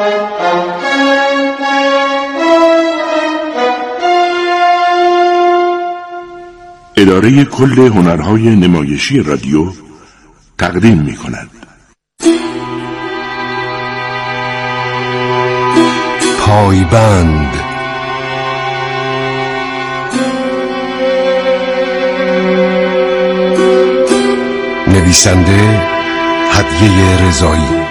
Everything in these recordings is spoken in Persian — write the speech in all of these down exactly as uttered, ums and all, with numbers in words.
اداره کل هنرهای نمایشی رادیو تقدیم می کند. پایبند. نویسنده هدیه رضایی.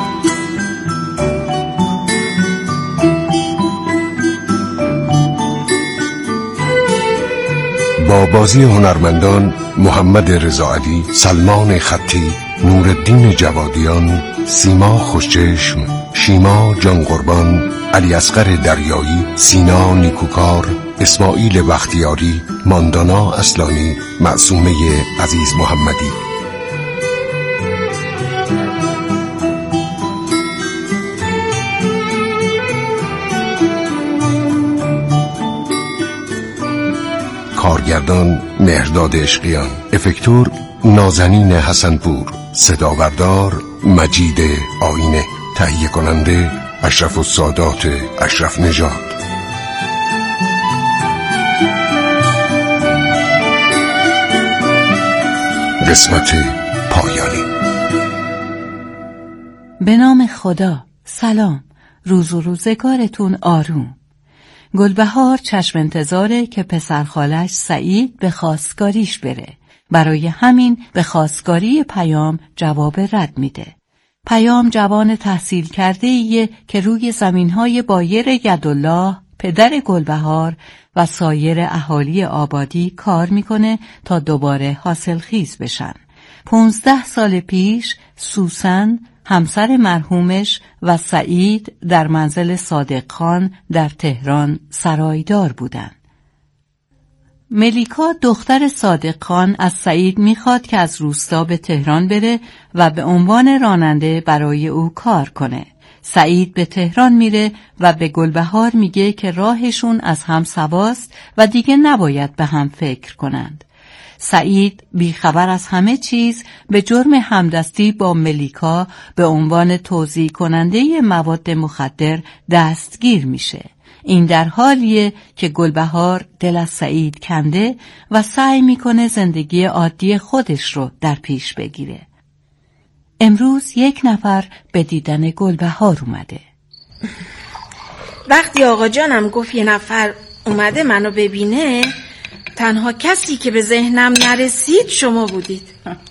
با بازی هنرمندان محمد رضاعلی، سلمان خطی، نورالدین جوادیان، سیما خوشچشم، شیما جان قربان، علی اصغر دریایی، سینا نیکوکار، اسماعیل بختیاری، ماندانا اصلانی، معصومه عزیز محمدی. کارگردان مهرداد عشقیان، افکتور نازنین حسنپور، صداوردار مجید آینه، تهیه کننده اشرف السادات اشرف نژاد. قسمت پایانی. به نام خدا. سلام. روز و روزگارتون آروم. گلبهار چشم انتظاره که پسر خالش سعید به خواستگاریش بره. برای همین به خواستگاری پیام جواب رد میده. پیام جوان تحصیل کرده ایه که روی زمینهای بایر یدالله پدر گلبهار و سایر اهالی آبادی کار میکنه تا دوباره حاصلخیز بشن. پونزده سال پیش سوسن همسر مرحومش و سعید در منزل صادق خان در تهران سرایدار بودند. ملیکا دختر صادق خان از سعید میخواد که از روستا به تهران بره و به عنوان راننده برای او کار کنه. سعید به تهران میره و به گلبهار میگه که راهشون از هم سواست و دیگه نباید به هم فکر کنند. سعید بیخبر از همه چیز به جرم همدستی با ملیکا به عنوان توزیع کننده مواد مخدر دستگیر میشه. این در حالیه که گلبهار دل از سعید کنده و سعی میکنه زندگی عادی خودش رو در پیش بگیره. امروز یک نفر به دیدن گلبهار اومده. وقتی آقا جانم گفت یه نفر اومده منو ببینه، تنها کسی که به ذهنم نرسید شما بودید.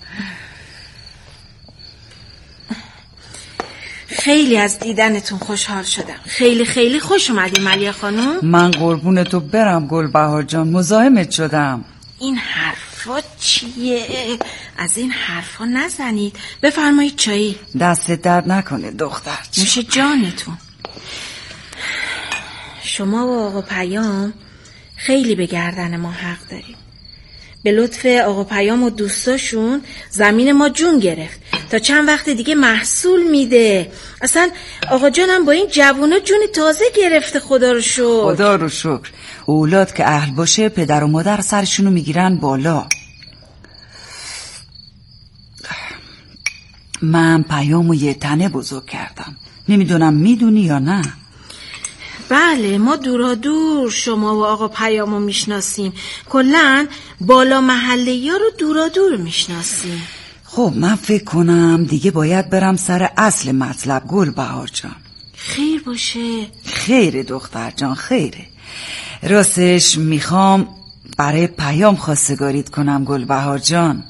خیلی از دیدنتون خوشحال شدم. خیلی خیلی خوش اومدی ملیه خانم. من قربونتو برم گلبهار جان، مزاحمت شدم. این حرفا چیه؟ از این حرفا نزنید. بفرمایید چایی. دست درد نکنه دختر. نوش جانتون. شما و آقا پیام خیلی به گردن ما حق داریم. به لطف آقا پیام و دوستاشون زمین ما جون گرفت. تا چند وقت دیگه محصول میده. اصلا آقا جانم با این جوونا جون تازه گرفته. خدا رو شکر. خدا رو شکر. اولاد که اهل باشه پدر و مادر سرشونو میگیرن بالا. من پیامو یه تنه بزرگ کردم. نمیدونم میدونی یا نه؟ بله، ما دورا دور شما و آقا پیامو میشناسیم. کلن بالا محله ها رو دورا دور میشناسیم. خب من فکر کنم دیگه باید برم سر اصل مطلب گلبهار جان. خیر باشه. خیره دختر جان، خیره. راستش میخوام برای پیام خواستگاریت کنم گلبهار جان.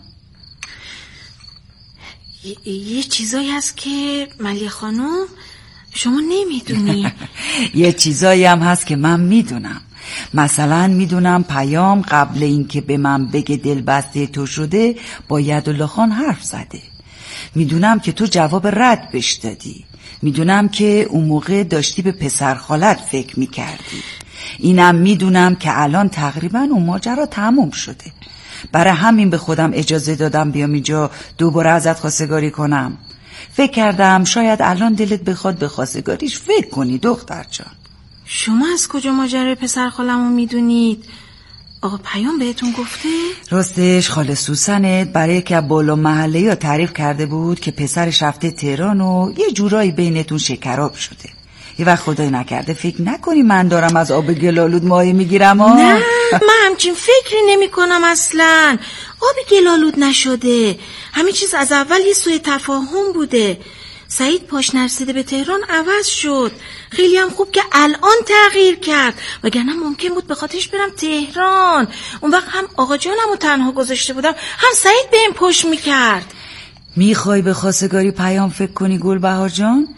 ی- یه چیزایی هست که ملیه خانم شما نمیدونی. یه چیزایی هم هست که من میدونم. مثلا میدونم پیام قبل اینکه به من بگه دلبسته تو شده با یدالله خان حرف زده. میدونم که تو جواب رد بهش دادی. میدونم که اون موقع داشتی به پسر خالت فکر میکردی. اینم میدونم که الان تقریبا اون ماجرا تموم شده. برای همین به خودم اجازه دادم بیام اینجا دوباره ازت خواستگاری کنم. فکر کردم شاید الان دلت بخواد به خواستگاریش فکر کنی دختر جان. شما از کجا ماجرای پسر خالمو میدونید؟ آقا پیام بهتون گفته؟ راستش خاله سوسنت برای که بالا محله یا تعریف کرده بود که پسرش رفته تهران و یه جورایی بینتون شکراب شده. یه وقت خدای نکرده فکر نکنی من دارم از آب گلالود مایه میگیرم ها؟ نه من همچین فکری نمی کنم اصلا. آب گلالود نشده، همه چیز از اول یه سوء تفاهم بوده. سعید پاش نرسیده به تهران عوض شد، خیلی هم خوب که الان تغییر کرد، وگرنه ممکن بود به خاطرش برم تهران. اون وقت هم آقا جانم رو تنها گذاشته بودم، هم سعید بهم پشت میکرد. میخوای به خواستگاری پیام فکر کنی گلبهار جان؟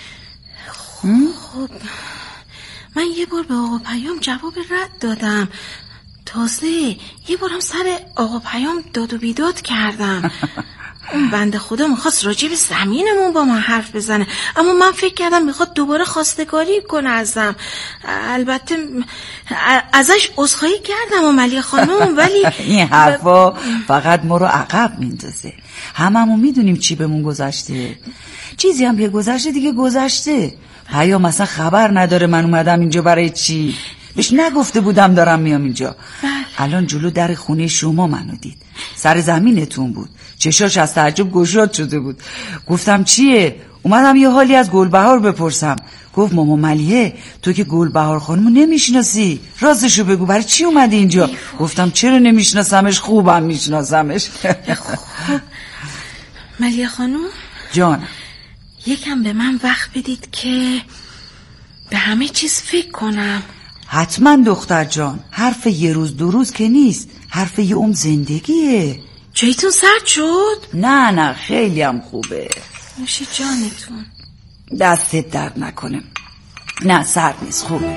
خب من یه بار به آقا پیام جواب رد دادم، تازه یه بار هم سر آقا پیام داد و بیداد کردم. اون بنده خدا میخواست راجع به زمینمون با من حرف بزنه، اما من فکر کردم میخواد دوباره خواستگاری کنه ازم. البته ازش عذرخواهی کردم و ملیه خانم، ولی این حرفا فقط ما رو عقب میندازه. هممون میدونیم چی بهمون گذشته، چیزی هم که گذشته دیگه گذشته. پیام مثلا خبر نداره من اومدم اینجا برای چی، بهش نگفته بودم دارم میام اینجا. الان جلو در خونه شما منو دید، سر زمینتون بود، چشاش از تعجب گشاد شده بود. گفتم چیه؟ اومدم یه حالی از گلبهار بپرسم. گفت ماما ملیحه تو که گلبهار خانمو نمیشناسی، رازشو بگو برای چی اومدی اینجا؟ گفتم چرا نمیشناسمش، خوبم میشناسمش. خب ملیحه خانم جانم، یکم به من وقت بدید که به همه چیز فکر کنم. حتما دختر جان، حرف یه روز دو روز که نیست، حرف یه عمر زندگیه. جایتون سرد شد؟ نه نه خیلی هم خوبه. نوش جانتون. دستت درد نکنه. نه سرد نیست، خوبه.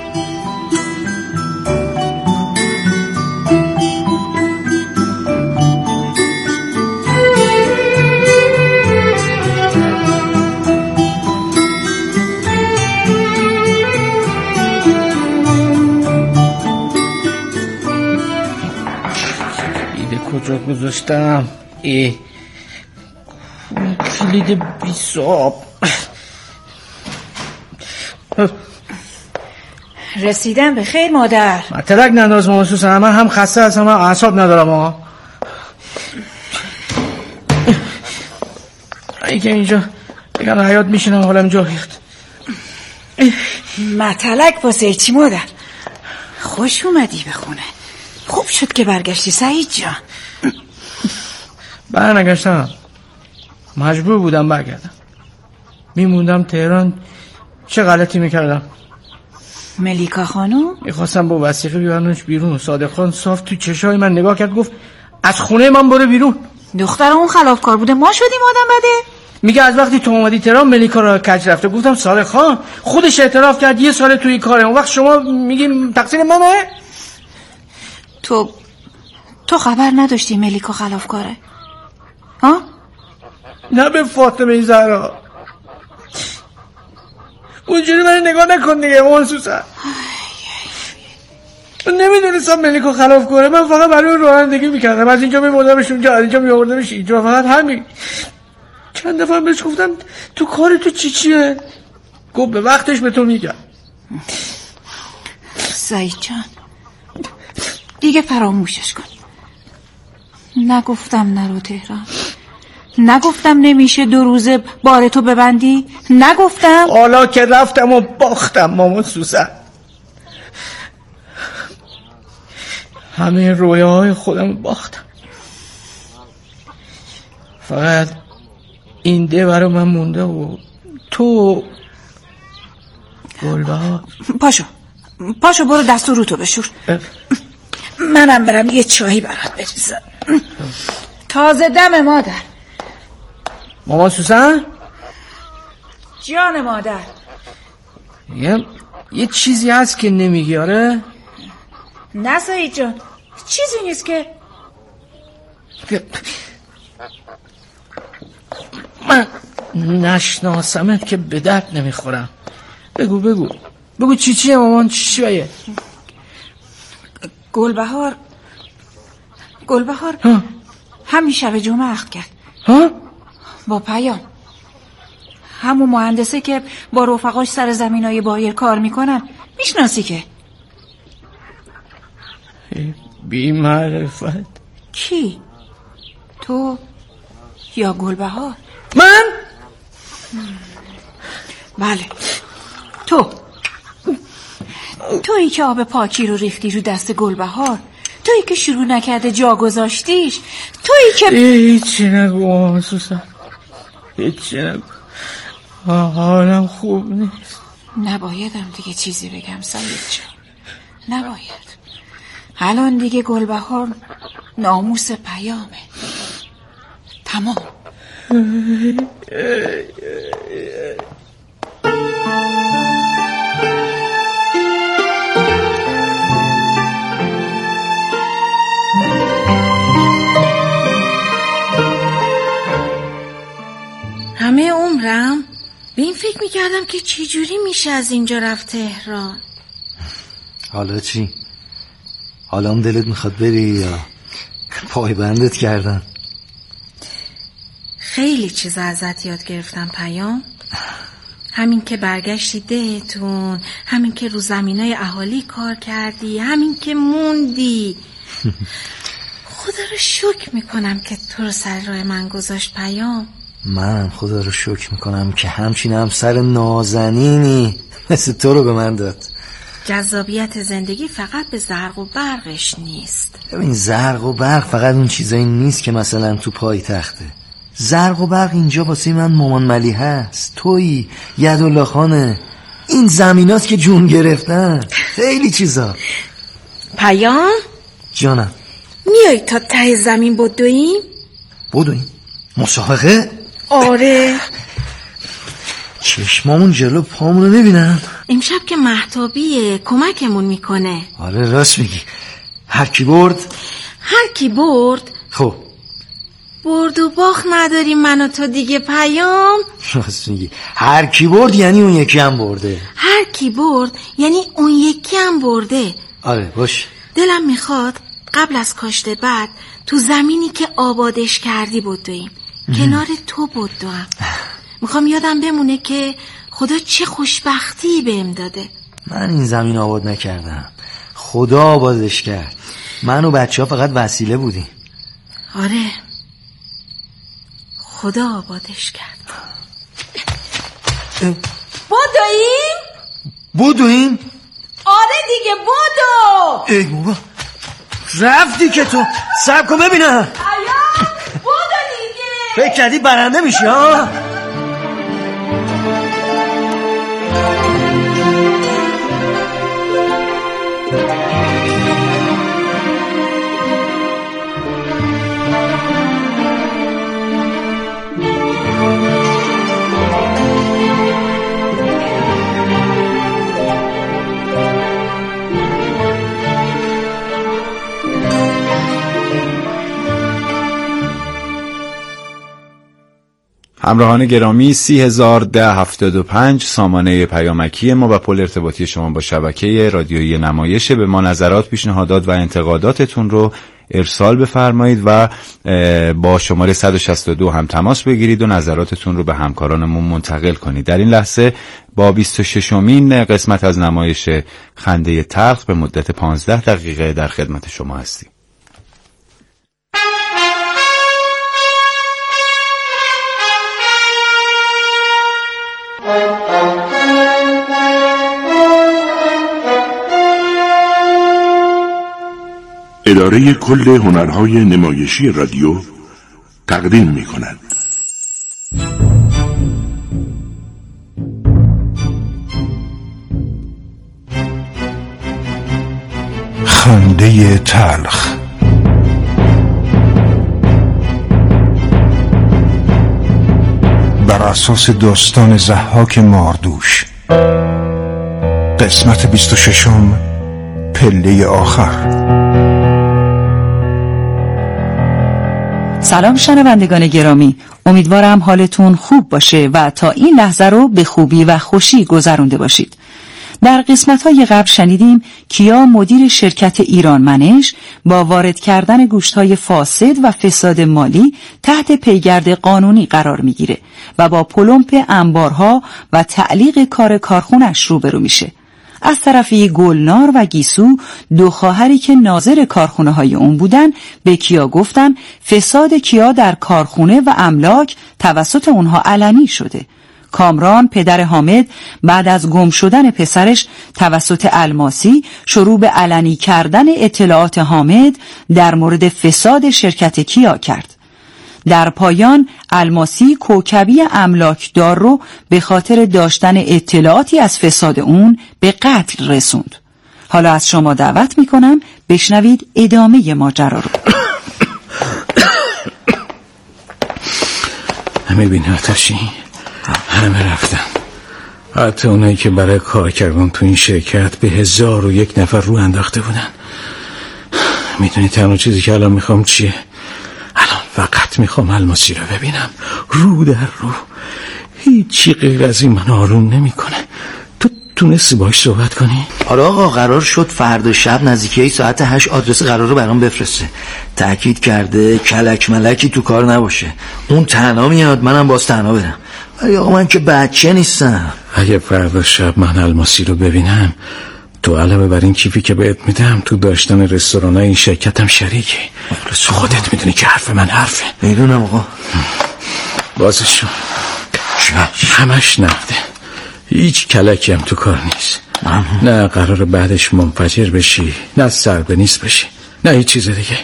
کجا گذاشتم؟ ای کلید بیساب. رسیدم به خیر مادر. مطلق ننداز ماما سوسن، من هم خسته هستم هم اعصاب ندارم ها. ای که اینجا بگم حیات میشینم حالم اینجا ریخت. مطلق واسه چی مادر؟ خوش اومدی به خونه. خوب شد که برگشتی سعید جان. برنگشتم، مجبور بودم برگردم. میموندم تهران چه غلطی میکردم. ملیکا خانم میخواستم با وثیقه بیارنش بیرون. صادق خان صاف تو چشای من نگاه کرد، گفت از خونه من برو بیرون. دختر اون خلافکار بوده، ما شدیم آدم بده. میگه از وقتی تو اومدی تهران ملیکا را کج رفته. گفتم صادق خان خودش اعتراف کرد یه سال توی کاره، اون وقت شما میگی تقصیر منه؟ تو تو خبر نداشتی ملیکا خلافکاره؟ ها؟ نه به فاطمه زهرا اونجوری من نگاه نکن دیگه مامان سوسن. من نمیدونستم ملیکا خلافکاره، من فقط برای رانندگی میکردم، از اینجا میبردمش اونجا، از اینجا میبردمش اینجا، فقط همین. چند دفعه بهش گفتم تو کار تو چی چیه؟ گفت به وقتش به تو میگم. سعید جان دیگه فراموشش کن. نگفتم نرو تهران، نگفتم نمیشه دو روزه بار تو ببندی، نگفتم. حالا که رفتم و باختم مامان سوسن، همه رویاهای خودم باختم. فقط این ده برای من مونده و تو گلبهار. پاشو پاشو برو دست و روتو بشور. منم برم یه چایی برات بریزم. تازه دم مادر. مامان سوسن جان مادر. یه یه چیزی هست که نمیگی؟ آره نه سعید جان چیزی نیست که. من نشناسمت که به درد نمیخورم. بگو بگو بگو چی چیه مامان، چی چیه؟ گلبهار گلبهار همین شب جمعه عقد کرد. ها؟ با پیام، همون مهندسه که با رفقاش سر زمینای بایر کار میکنن، میشناسی که؟ بی معرفت. کی؟ تو یا گلبهار؟ من؟ بله تو تو تویی که آب پاکی رو ریختی رو دست گلبهار، تویی که شروع نکرده جا گذاشتیش، تویی که هیچی نگو سوسن، هیچی نگو، حالم خوب نیست. نبایدم دیگه چیزی بگم سعید جان، نباید. الان دیگه گلبهار ناموس پیامه، تمام. همه عمرم به این فکر میکردم که چی جوری میشه از اینجا رفت تهران. حالا چی؟ حالا هم دلت میخواد بری یا پای بندت کردن؟ خیلی چیز ازت یاد گرفتم پیام. همین که برگشتی دهتون، همین که رو زمینای اهالی کار کردی، همین که موندی. خدا رو شکر میکنم که تو رو سر راه من گذاشت پیام. من خدا رو شکر میکنم که همچین همسر نازنینی مثل تو رو به من داد. جذابیت زندگی فقط به زرق و برقش نیست. ببین زرق و برق فقط اون چیزایی نیست که مثلا تو پای تخته. زرق و برق اینجا واسه من مامان ملی هست، تویی، یدالله خانه، این زمیناست که جون گرفتن، خیلی چیزا. پیام جانم، میای تا ته زمین بدویم؟ بدویم؟ مسابقه؟ آره. چشمامون جلو پامونو ببینم. امشب که مهتابیه کمکمون میکنه. آره راست میگی. هر کی برد؟ هر کی برد؟ خب برد و باخت نداریم من و تو دیگه پیام. راست میگی. هر کی برد یعنی اون یکی هم برده. هر کی برد یعنی اون یکی هم برده. آره باش. دلم میخواد قبل از کاشت بعد تو زمینی که آبادش کردی بدویم، کنار تو بدوم. میخوام یادم بمونه که خدا چه خوشبختی بهم داده. من این زمین آباد نکردم، خدا آبادش کرد. من و بچه ها فقط وسیله بودیم. آره خدا آبادش کرد. بدویم؟ بدویم؟ آره دیگه بدو. ای بابا رفتی که تو. صبر کن ببینم. آیا بدو دیگه. فکر کردی برنده میشی ها؟ همراهان گرامی، سی هزار ده هفتاد و پنج سامانه پیامکی ما و پل ارتباطی شما با شبکه رادیویی نمایش. به ما نظرات، پیشنهادات و انتقاداتتون رو ارسال بفرمایید و با شماره صد و شصت و دو هم تماس بگیرید و نظراتتون رو به همکارانمون منتقل کنید. در این لحظه با بیست و ششمین قسمت از نمایش خنده تلخ به مدت پانزده دقیقه در خدمت شما هستیم. اداره کل هنرهای نمایشی رادیو تقدیم می کند. خنده تلخ. بر اساس داستان ضحاک ماردوش، قسمت بیست و ششم، پله آخر. سلام شنوندگان گرامی، امیدوارم حالتون خوب باشه و تا این لحظه رو به خوبی و خوشی گذرونده باشید. در قسمت‌های قبل شنیدیم کیا مدیر شرکت ایران منش با وارد کردن گوشت‌های فاسد و فساد مالی تحت پیگرد قانونی قرار میگیره و با پلمپ انبارها و تعلیق کار کارخونش روبرو میشه. از طرفی گلنار و گیسو، دو خواهری که ناظر کارخونه های اون بودن، به کیا گفتن فساد کیا در کارخونه و املاک توسط اونها علنی شده. کامران پدر حامد بعد از گم شدن پسرش توسط الماسی شروع به علنی کردن اطلاعات حامد در مورد فساد شرکت کیا کرد. در پایان الماسی کوکبی املاکدار رو به خاطر داشتن اطلاعاتی از فساد اون به قتل رسوند. حالا از شما دعوت میکنم بشنوید ادامه ماجرا رو. میبینی آتشی؟ همه رفتن، حتی اونایی که برای کار کردن تو این شرکت به هزار و یک نفر رو انداخته بودن. میدونی تنها چیزی که الان میخوام چیه؟ الان فقط میخوام الماسی رو ببینم رو در رو. هیچی غیر از این من آروم نمیکنه. تو تونستی باش صحبت کنی؟ آره آقا، قرار شد فردا شب نزدیکی ساعت هشت آدرس قرار رو برام بفرسته. تأکید کرده کلک ملکی تو کار نباشه، اون تنها میاد منم باز تنها برم. ولی آقا من که بچه نیستم. اگه فردا شب من الماسی رو ببینم، تو علاوه بر این کیفی که بهت میدم تو داشتن رستوران این شرکتم شریکی. خودت میدونی که حرف من حرفه. میدونم آقا. بازشون همش نفته، هیچ کلکی هم تو کار نیست. نه قرار بعدش منفجر بشی، نه سر به نیست بشی، نه هیچ چیز دیگه.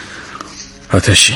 آتشی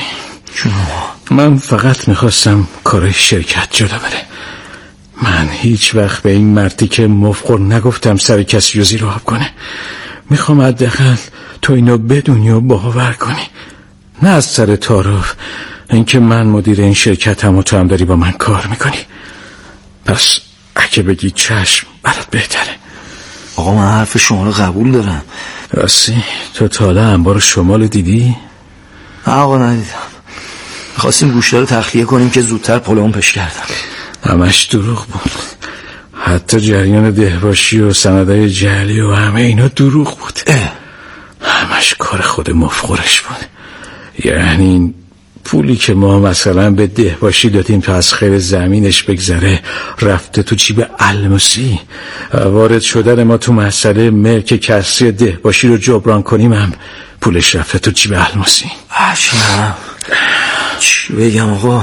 من فقط میخواستم کار شرکت جلو بره. من هیچ وقت به این مردی که مفقر نگفتم سر کسی رو زیر آب کنه. میخوام حداقل تو اینو بدونی و باور کنی، نه از سر تعارف اینکه من مدیر این شرکتم و تو هم داری با من کار میکنی. پس اگه بگی چشم برات بهتره. آقا من حرف شما رو قبول دارم. راستی تو تا حالا انبار شمال دیدی؟ آقا ندیدم. خواستیم گوشت رو تخلیه کنیم که زودتر پلمون پش کردم. همش دروغ بود. حتی جریان دهباشی و سندای جعلی و همه اینا دروغ بود. اه. همش کار خود مفخورش بود. یعنی پولی که ما مثلا به دهباشی دادیم تا از خیر زمینش بگذره رفته تو جیب الماسی. وارد شدن ما تو مسئله ملک کسری دهباشی رو جبران کنیم هم پولش رفته تو جیب الماسی. عشقم چی بگم آقا؟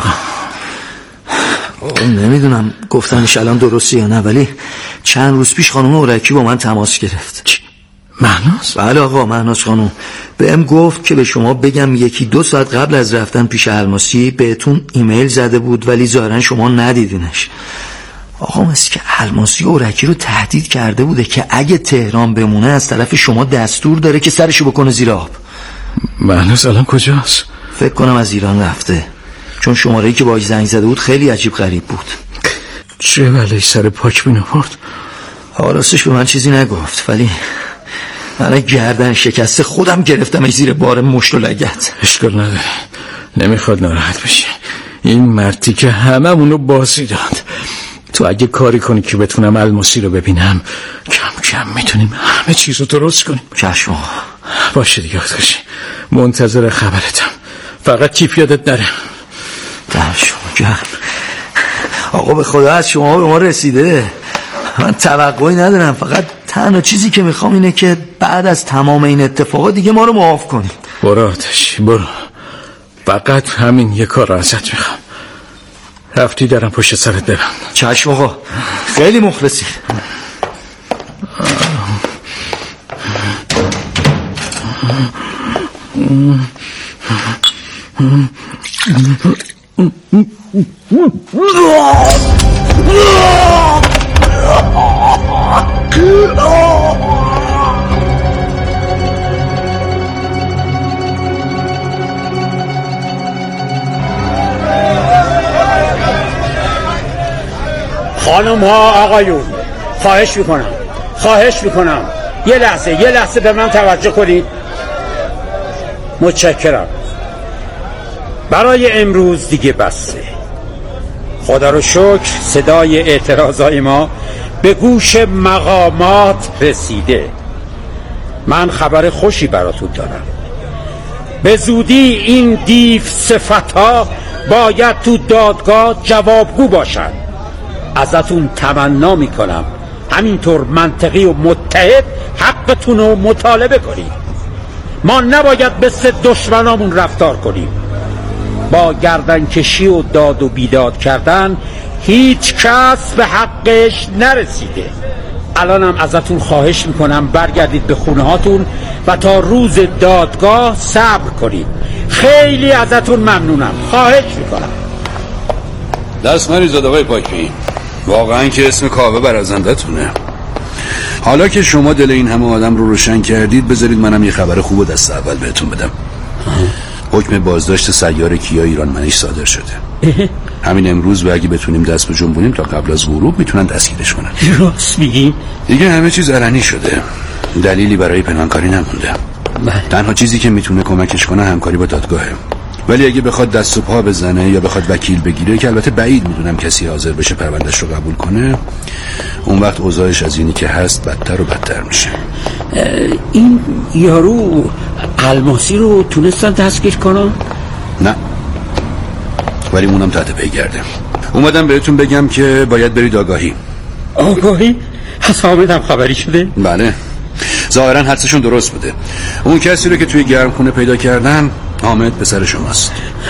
آقا نمیدونم گفتنش الان درسته یا نه، ولی چند روز پیش خانم اورکی با من تماس گرفت. چی؟ مهناز؟ بله آقا، مهناز خانم بهم گفت که به شما بگم یکی دو ساعت قبل از رفتن پیش الماسی بهتون ایمیل زده بود ولی ظاهرا شما ندیدینش. آقا مثل که الماسی اورکی رو تهدید کرده بوده که اگه تهران بمونه از طرف شما دستور داره که سرشو بکنه زیر آب. مهناز الان کجاست؟ فکر کنم از ایران رفته، چون شماره‌ای که باهاش زنگ زده بود خیلی عجیب غریب بود. چه بلایی سر پاک بین آورد؟ آقا راستش به من چیزی نگفت، ولی من گردن شکسته خودم گرفتمش زیر بار مشت و لگد. اشکال نداره، نمیخواد ناراحت بشه. این مردی که هممونو بازی داد. تو اگه کاری کنی که بتونم الماسی رو ببینم کم کم میتونیم همه چیز رو درست کنیم. چشم آقا. باشه دیگه آتشی، منتظر خبرتم. فقط کیف یادت نره. در شما گرم. آقا به خدا از شما به ما رسیده. من توقعی ندارم، فقط تنها چیزی که میخوام اینه که بعد از تمام این اتفاقات دیگه ما رو معاف کنی. برو آتشی برو، فقط همین یه کار رو ازت میخوام. رفتی درم پشت سرت ببند. چشم آقا، خیلی مخلصی. خانم ها آقایون، خواهش میکنم خواهش میکنم یه لحظه یه لحظه به من توجه کنید. متشکرم. برای امروز دیگه بسته. خدا رو شکر صدای اعتراضای ما به گوش مقامات رسیده. من خبر خوشی براتون دارم. به زودی این دیو صفتها باید تو دادگاه جوابگو باشن. ازتون تمنا میکنم همینطور منطقی و متحد حقتون رو مطالبه کنید. ما نباید مثل دشمنامون رفتار کنیم. با گردن کشی و داد و بیداد کردن هیچ کس به حقش نرسیده. الانم ازتون خواهش میکنم برگردید به خونه هاتون و تا روز دادگاه صبر کنید. خیلی ازتون ممنونم. خواهش میکنم. دست مریزاد آقای پاکی، واقعا که اسم کاوه برازندتونه. حالا که شما دل این همه آدم رو روشن کردید، بذارید منم یه خبر خوب و دست اول بهتون بدم. حکم بازداشت سیار کیا ایرانمنش صادر شده. همین امروز و اگه بتونیم دست به جنبونیم تا قبل از غروب میتونن دستگیرش کنن. راست میگی؟ دیگه همه چیز علنی شده، دلیلی برای پنهانکاری نمونده. تنها چیزی که میتونه کمکش کنه همکاری با دادگاهه. ولی اگه بخواد دست و پا بزنه یا بخواد وکیل بگیره، که البته بعید میدونم کسی حاضر بشه پروندهش رو قبول کنه، اون وقت اوضاعش از اینی که هست بدتر و بدتر میشه. این یارو الماسی رو تونستن دستگیر کنن؟ نه، ولی اونم تحت پیگرده. اومدم بهتون بگم که باید برید آگاهی. آگاهی؟ از حامدم خبری شده؟ بله، ظاهرا حدسشون درست بوده. اون کسی رو که توی گرمخونه پیدا کردن حامد پسر شماست.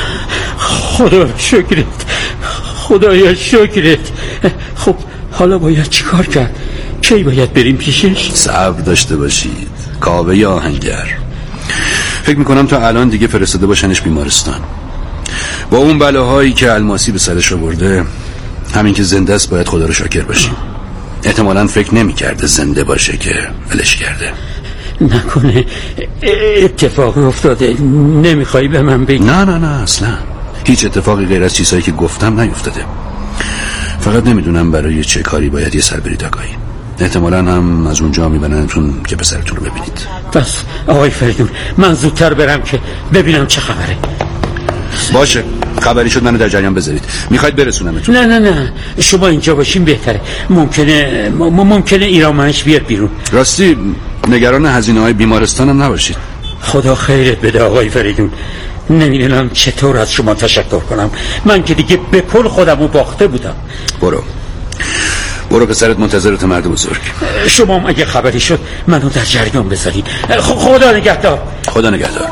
خدا شکرت، خدایا شکرت. خب حالا باید چیکار کرد؟ کی باید بریم پیشش؟ صبر داشته باشید. کاوه آهنگر فکر میکنم تا الان دیگه فرستاده باشنش بیمارستان. با اون بلاهایی که الماسی به سرش آورده، همین که زنده است باید خدا رو شاکر باشیم. احتمالاً فکر نمی‌کرده زنده باشه که ولش کرده. نکنه اتفاقی افتاده؟ نمیخوای به من بگی؟ نه نه نه اصلا هیچ اتفاقی غیر از چیزهایی که گفتم نیفتاده. فقط نمیدونم برای چه کاری باید یه سر برید آگاهی. احتمالاً هم از اونجا میبرنتون که پسرتون رو ببینید. بس آقای فریدون، من زودتر برم که ببینم چه خبره. باشه، خبری شد منو در جریان بذارید. میخواید برسونمتون؟ نه نه نه، شما اینجا باشین بهتره. ممکنه ممکنه ایرانمنش بیاد بیرون. راستی نگران هزینه‌های بیمارستانم نباشید. خدا خیرت بده آقای فریدون. نمیدونم چطور از شما تشکر کنم. من که دیگه به کل خودمو باخته بودم. برو برو پسرت منتظرت مرد بزرگ. شما هم اگه خبری شد منو در جریان بذارید. خدا نگهدار. خدا نگهدار.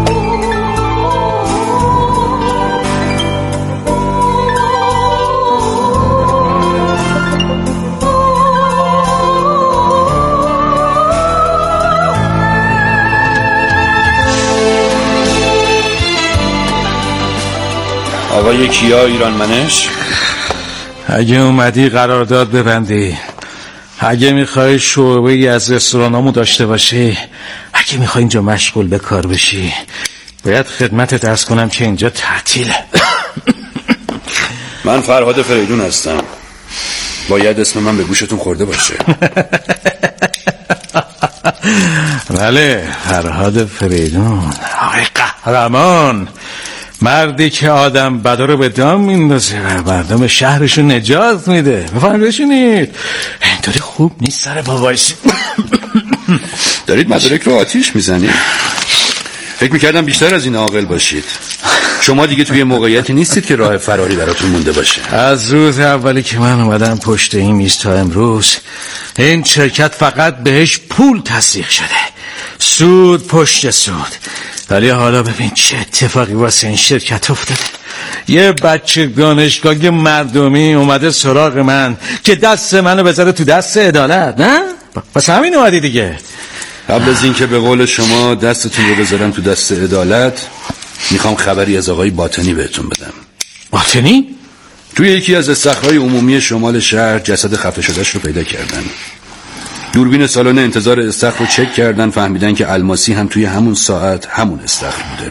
آقای کیا ایرانمنش، اگه اومدی قرارداد ببندی، اگه میخوای شعبه‌ای از رستورانامو داشته باشی، اگه میخوای اینجا مشغول به کار بشی، باید خدمتت عرض کنم که اینجا تعطیله. من فرهاد فریدون هستم. باید اسم من به گوشتون خورده باشه. بله، فرهاد فریدون، آقای قهرمان، مردی که آدم بدا رو به دام میندازه و مردم شهرشو نجات میده. بفرمایید بشینید. اینطوری خوب نیست سر بابایسی. دارید مدارک رو آتیش میزنید؟ فکر میکردم بیشتر از این عاقل باشید. شما دیگه توی موقعیتی نیستید که راه فراری براتون مونده باشه. از روز اولی که من اومدم پشت این میز تا امروز، این شرکت فقط بهش پول تزریق شده، سود پشت سود. ولی حالا ببین چه اتفاقی واسه این شرکت افتاده. یه بچه دانشگاهی مردمی اومده سراغ من که دست منو بذاره تو دست عدالت. نه؟ پس همین اومدی دیگه. قبل از این که به قول شما دستتون رو بذارم تو دست عدالت، میخوام خبری از آقای باطنی بهتون بدم. باطنی؟ توی یکی از استخرهای عمومی شمال شهر جسد خفه شدهش رو پیدا کردن. دوربین سالن انتظار استخر رو چک کردن، فهمیدن که الماسی هم توی همون ساعت همون استخر بوده.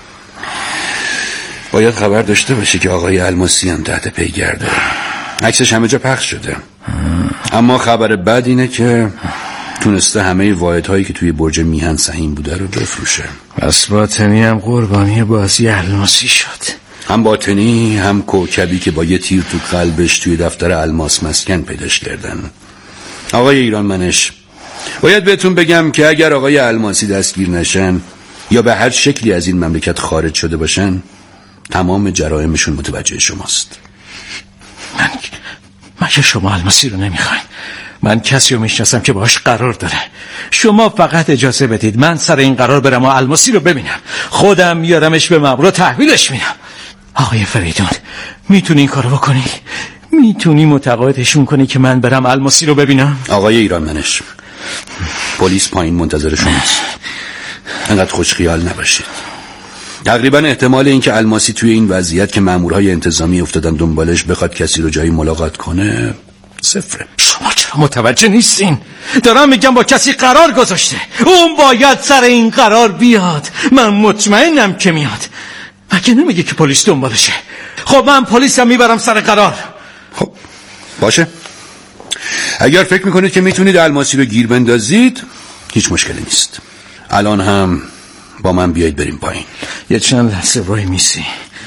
باید خبر داشته باشی که آقای الماسی هم تحت پیگرده. عکسش همه جا پخش شده. اما خبر بد اینه که تونسته همه واحدهایی که توی برج میهن سهیم بوده رو بفروشه. پس باطنی هم قربانی بازی الماسی شد. هم باطنی هم کوکبی که با یه تیر تو قلبش توی دفتر الماس مسکن پیداش کردن. آقای ایرانمنش، باید بهتون بگم که اگر آقای الماسی دستگیر نشن یا به هر شکلی از این مملکت خارج شده باشن، تمام جرائمشون متوجه شماست. من من که شما الماسی رو نمیخواین. من کسی رو میشناسم که باهاش قرار داره. شما فقط اجازه بدید من سر این قرار برم و الماسی رو ببینم. خودم میارمش به مامور و تحویلش میدم. آقای فریدون، میتونی این کارو بکنی؟ میتونی متقاعدشون کنی که من برم الماسی رو ببینم؟ آقای ایرانمنش، پلیس پایین منتظر شماست. انقدر خوش خیال نباشید. تقریبا احتمال اینکه الماسی توی این وضعیت که مامورهای انتظامی افتادن دنبالش بخواد کسی رو جایی ملاقات کنه صفره. شما چرا متوجه نیستین؟ دارم میگم با کسی قرار گذاشته، اون باید سر این قرار بیاد. من مطمئنم که میاد. مگه نمیگه که پلیس دنبالشه؟ خب من پلیسم میبرم سر قرار. خب باشه، اگر فکر میکنید که میتونید الماسی رو گیر بندازید هیچ مشکلی نیست. الان هم با من بیایید بریم پایین. یه چند لحظه وای میسی.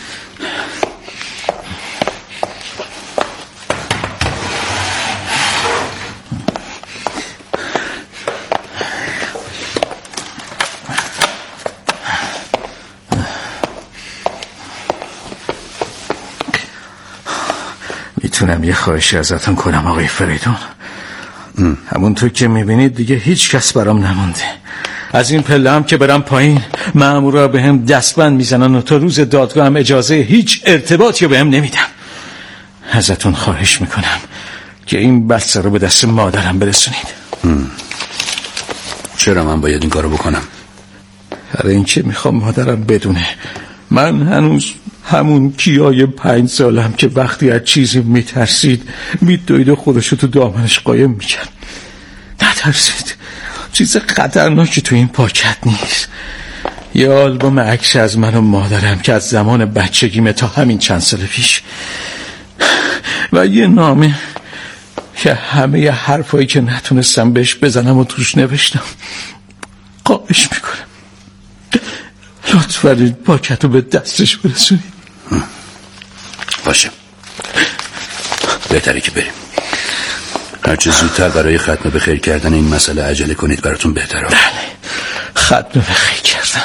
میتونم یه خواهشی ازتون کنم آقای فریدون؟ همونطور که میبینید دیگه هیچ کس برام نمونده. از این پله هم که برم پایین مامورا به هم دستبند میزنن و تا روز دادگاه هم اجازه هیچ ارتباطی به هم نمیدن. ازتون خواهش میکنم که این بسته رو به دست مادرم برسونید. ام. چرا من باید این کارو بکنم؟ برای این که میخوام مادرم بدونه من هنوز همون کیای پنج سالم که وقتی از چیزی میترسید میدوید و خودشو تو دامنش قایم میکرد. نترسید، چیز خطرناکی تو این پاکت نیست. یه آلبوم عکس از من و مادرم که از زمان بچگیمه تا همین چند سال پیش، و یه نامه که همه ی حرفایی که نتونستم بهش بزنم و توش نوشتم. خواهش میکنم لطفاً این پاکت رو به دستش برسونید. باشه، بهتره که بریم. هرچه زودتر برای ختم به خیر کردن این مسئله عجله کنید براتون بهتره. بله، ختم به خیر کردن.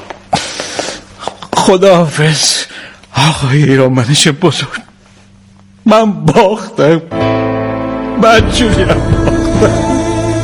خداحافظ آقای ایرانمنش بزرگ. من باختم، من جوریم باختم.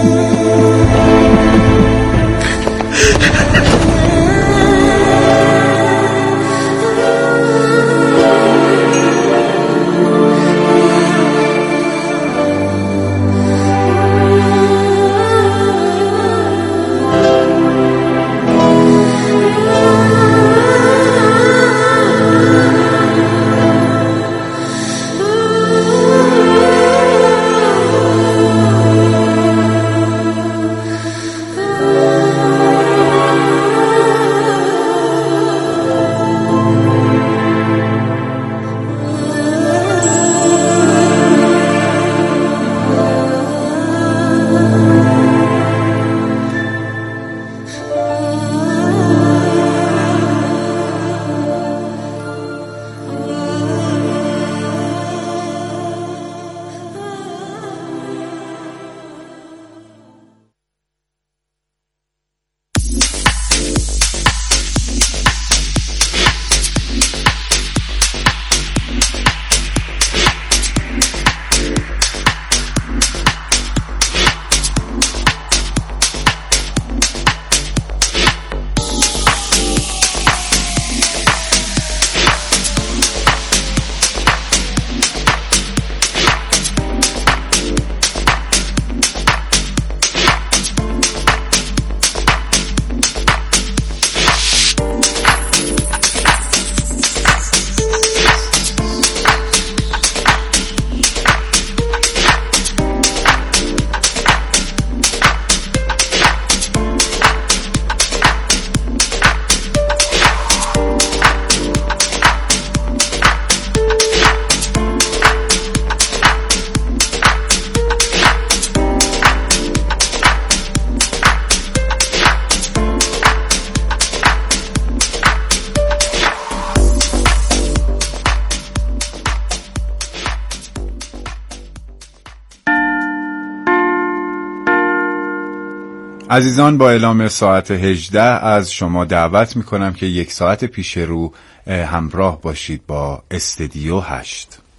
عزیزان، با اعلام ساعت هجده از شما دعوت میکنم که یک ساعت پیش رو همراه باشید با استدیو هشت.